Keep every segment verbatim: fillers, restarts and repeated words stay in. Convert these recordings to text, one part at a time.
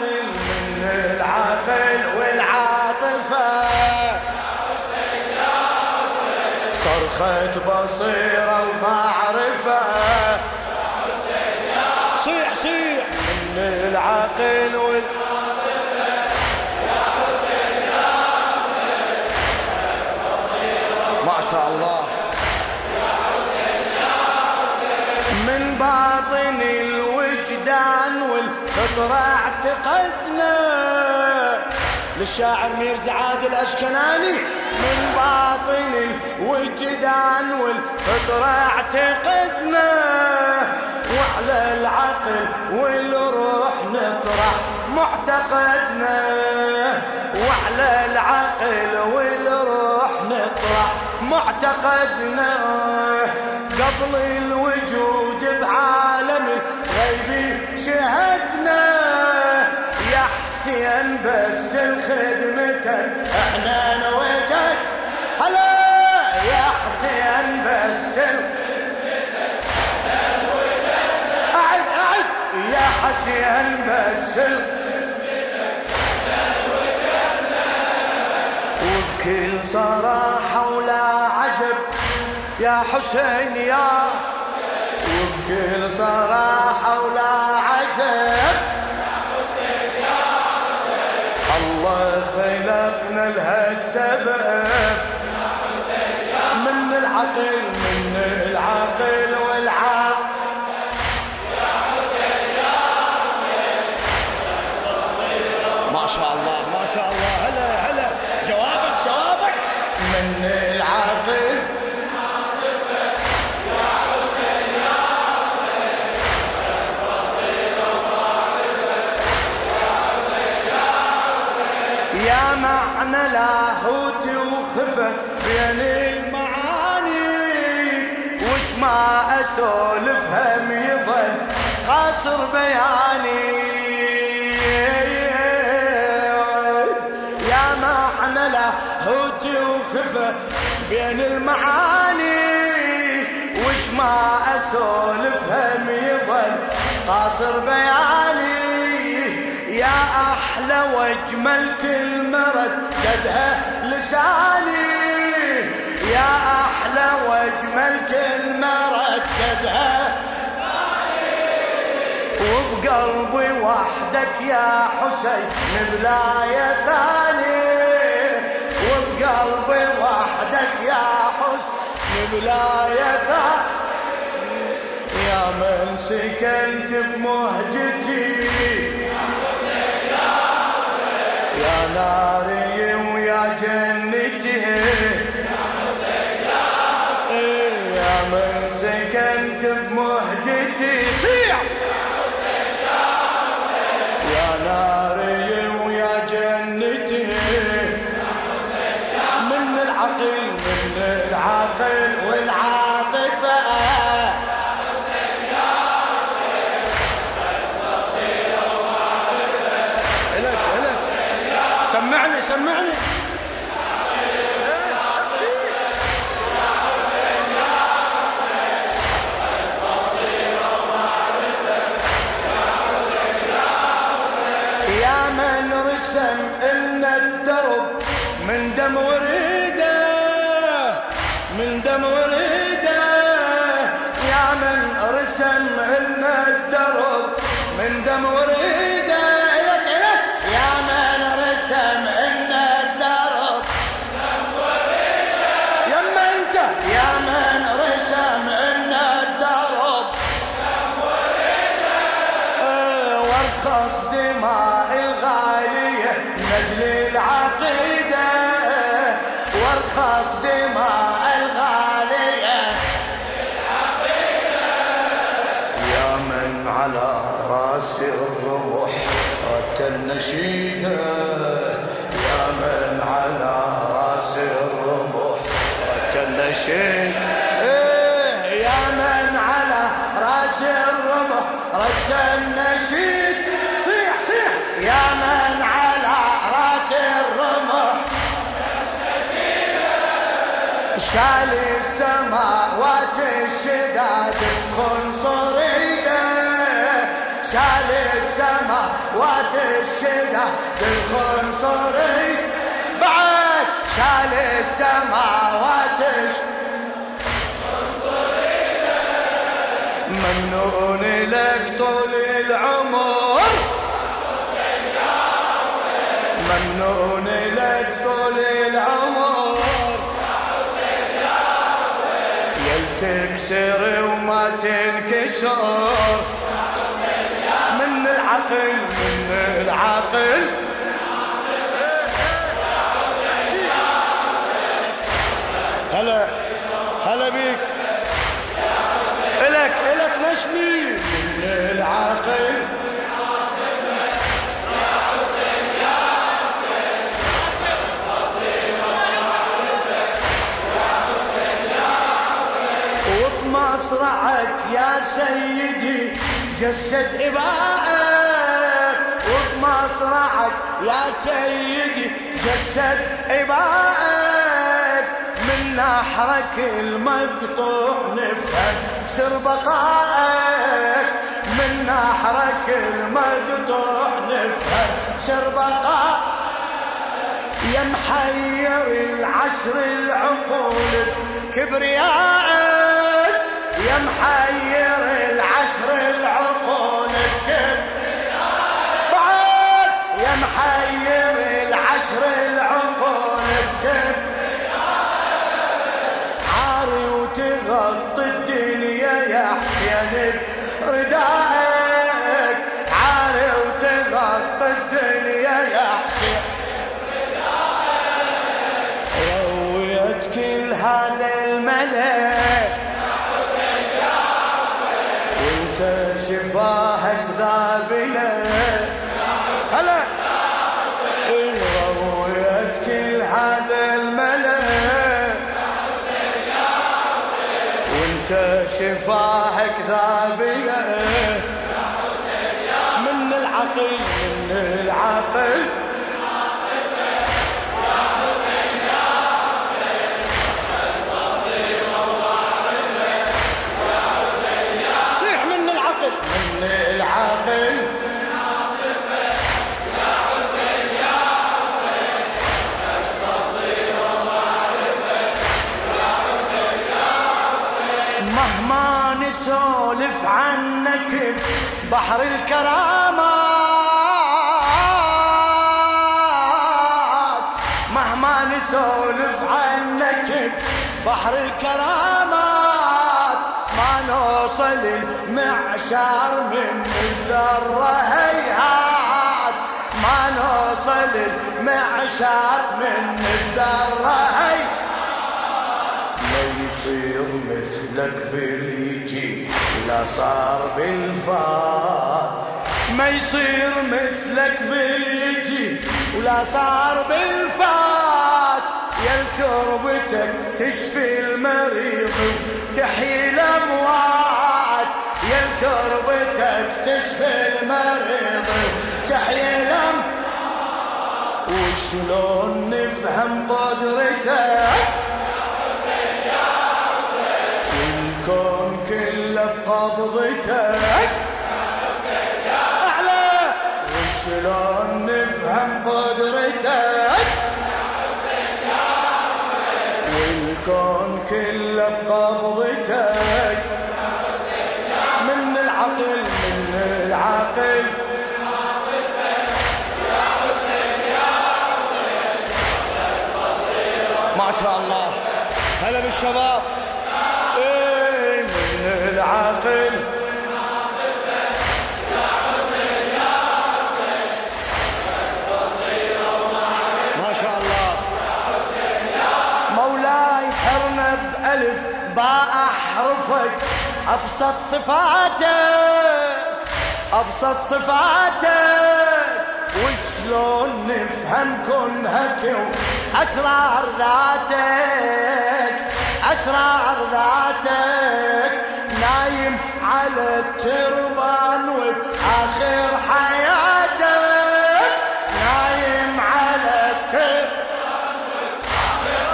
العقل من العقل والعاطفة، صرخة بصيرة ومعرفة، صيح صيح من العقل والعاطفة، يا حسين يا حسين، ما شاء الله، يا حسين يا حسين. من باطن الوجدان والفطرة اعتقدنا، للشاعر ميرزا عادل الأشكناني، من باطن الوجدان والفطرة اعتقدنا، وعلى العقل والروح نطرح معتقدنا، وعلى العقل والروح نطرح معتقدنا، قبل الوجود بعالم الغيب شهدنا، يا حسين بس الخدمتك احنا نوجد، هلا يا حسين بس الخدمتك احنا نوجد، اعد اعد يا حسين بس الخدمتك احنا نوجد، وبكل صراحة ولا عجب يا حسين يا، وبكل صراحة ولا عجب الله خلقنا لها السبب، من العقل من العقل والعقل، يا حسين يا حسين، ما شاء الله ما شاء الله، هلا هلا، جوابك جوابك من العقل، يا معنى لاهوت وخفى بين المعاني، وش ما أسولف هم يظل قاصر بياني، يا معنى لاهوت وخفى بين المعاني، وش ما أسولف هم يظل قاصر بياني، يا أحلى واجمل كلمة رددها لساني، يا أحلى واجمل كلمة رددها لساني، وبقلبي وحدك يا حسين بلا ثاني، وبقلبي وحدك يا حسين بلا ثاني، يا من سكنت بمهجتي يا ناري ويا جنتي، يا حسين يا حسين، يا من سكنت بمهجتي، صيح يا حسين يا حسين، يا ناري ويا جنتي، يا حسين يا حسين، من العقل من العقل والعاطفة، يا حسين يا حسين، البصيرة ومعرفة، إلك إلك سمعني سمعني، يا من رسم إلنا الدرب من دم وريده، من دم وريده، يا من رسم إلنا الدرب من دم وريده، إلك إلك يا من رسم إلنا الدرب من دم وريده، يما أنت يا من رسم إلنا الدرب من دم وريده، اه وارخص دماء الغالية من أجل العقيدة، وارخص دماء الغالية العقيدة، يا من على راس الرمح ردت النشيدة، يا من على راس الرمح ردت النشيدة، يا من على راس الرمح ردت النشيد، صيح صيح يا من على راس الرمح شال السماوات الشداد بكل صريده، شال السماوات الشداد السماوات ممنون لك طول العمر ممنون لك طول العمر يل تكسر وما تنكسر من العقل من العقل هلا هلا بيك إلك إلك نشمي من العقل وبمصرعك يا سيدي تجسد إبائك وبمصرعك يا سيدي تجسد إبائك من نحرك المقطوع نفهم سر بقائك من نحرك المقطوع نفهم سر بقائك يا محير العشر العقول كبريائك يا محير العشر العقول بكبريائك بعد يا محير العشر العقول بكبريائك عاري وتغطي الدنيا يا حسين بردائك عاري وتغطي الدنيا يا حسين رويت كل هذا الملك وانت شفاهك ذابلة هلا رويت كل هذا الملك وانت شفاهك ذابلة من العقل من العقل من العقل يا حسين يا حسين البصير ومعرفة يا حسين يا حسين مهما نسولف عنك بحر الكرامات مهما نسولف عنك بحر الكرامات ما نوصل المعشار من الذرة هيهات ما نوصل المعشار من الذرة هيهات ما يصير مثلك باليجي ولا صار بالفات ما يصير مثلك باليجي ولا صار بالفات يا تربتك تشفي المريض تحيي الأموات يا تربتك تشفي المريض تحيي الأموات وشلون نفهم قدرتك يا حسين يا حسين والكون كله بقبضتك يا حسين يا أعلى وشلون نفهم قدرتك والكون كله بقبضتك من العقل من العقل ما شاء الله هلا بالشباب ايه من العقل ما شاء الله مولاي حرنا بألف باء أحرفك أبسط صفاتك أبسط صفاتك وشلون نفهم كنهك وأسرار ذاتك أسرار ذاتك نايم على التربان وبآخر حياتك نايم على التربان وبآخر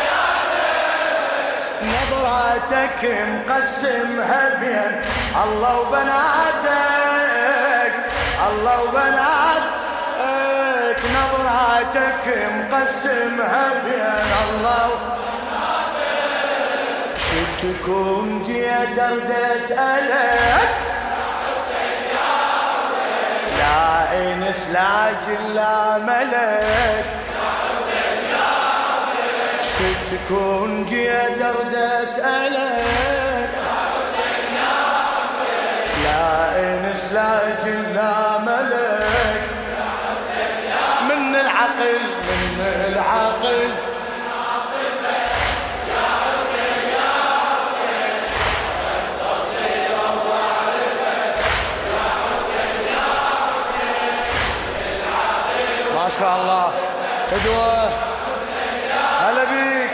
حياتك نظراتك مقسمها بين الله وبناتك الله وبناتك نظرة خيراتك مقسمها بين الله شتكون جيت ارد اسألك لا انس لا جل لا ملك شتكون جيت ارد اسألك لا انس لا جل لا ملك من العقل من العقل ما شاء الله قدوة هلا بيك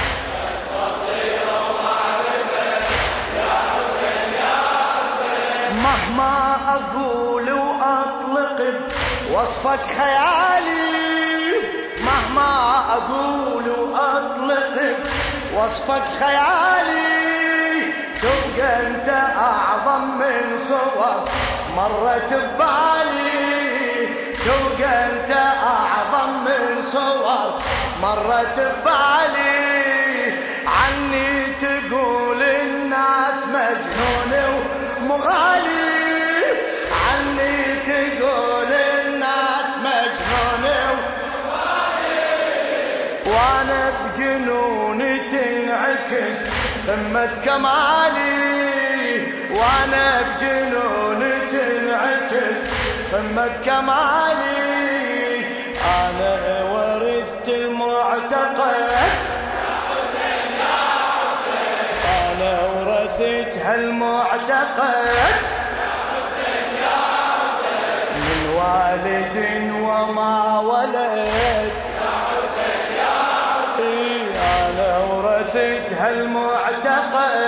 مهما أقول وأطلق وصفك خيالي مهما أقول وأطلق وصفك خيالي تبقى أنت أعظم من صور مرت ببالي تبقى أنت أعظم من صور مرت ببالي عني تقول الناس مجنون ومغالي عني تقول الناس مجنون ومغالي وانا بجنوني تنعكس قمة كمالي وانا بجنوني تنعكس قمة كمالي انا ورثت المعتقد انا ورثت هالمعتقد من والد وما ولد انا ورثت هالمعتقد